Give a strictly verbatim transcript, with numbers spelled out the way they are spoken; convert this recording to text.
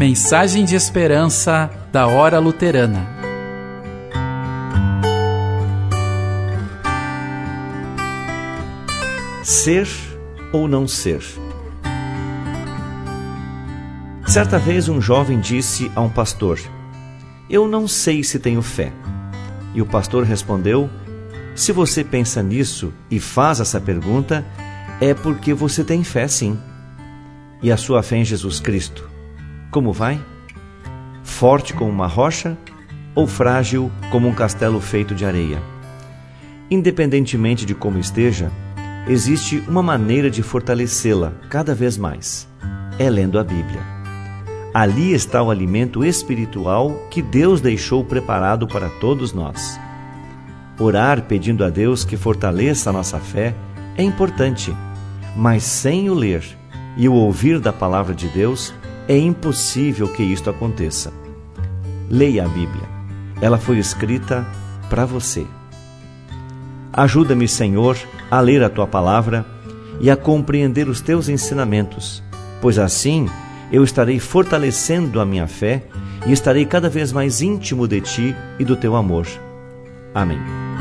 Mensagem de esperança da Hora Luterana. Ser ou não ser? Certa vez um jovem disse a um pastor: "Eu não sei se tenho fé." E o pastor respondeu: "Se você pensa nisso e faz essa pergunta, é porque você tem fé, sim. E a sua fé em Jesus Cristo, como vai? Forte como uma rocha ou frágil como um castelo feito de areia?" Independentemente de como esteja, existe uma maneira de fortalecê-la cada vez mais. É lendo a Bíblia. Ali está o alimento espiritual que Deus deixou preparado para todos nós. Orar pedindo a Deus que fortaleça a nossa fé é importante, mas sem o ler e o ouvir da palavra de Deus, é impossível que isto aconteça. Leia a Bíblia. Ela foi escrita para você. Ajuda-me, Senhor, a ler a Tua palavra e a compreender os Teus ensinamentos, pois assim eu estarei fortalecendo a minha fé e estarei cada vez mais íntimo de Ti e do Teu amor. Amém.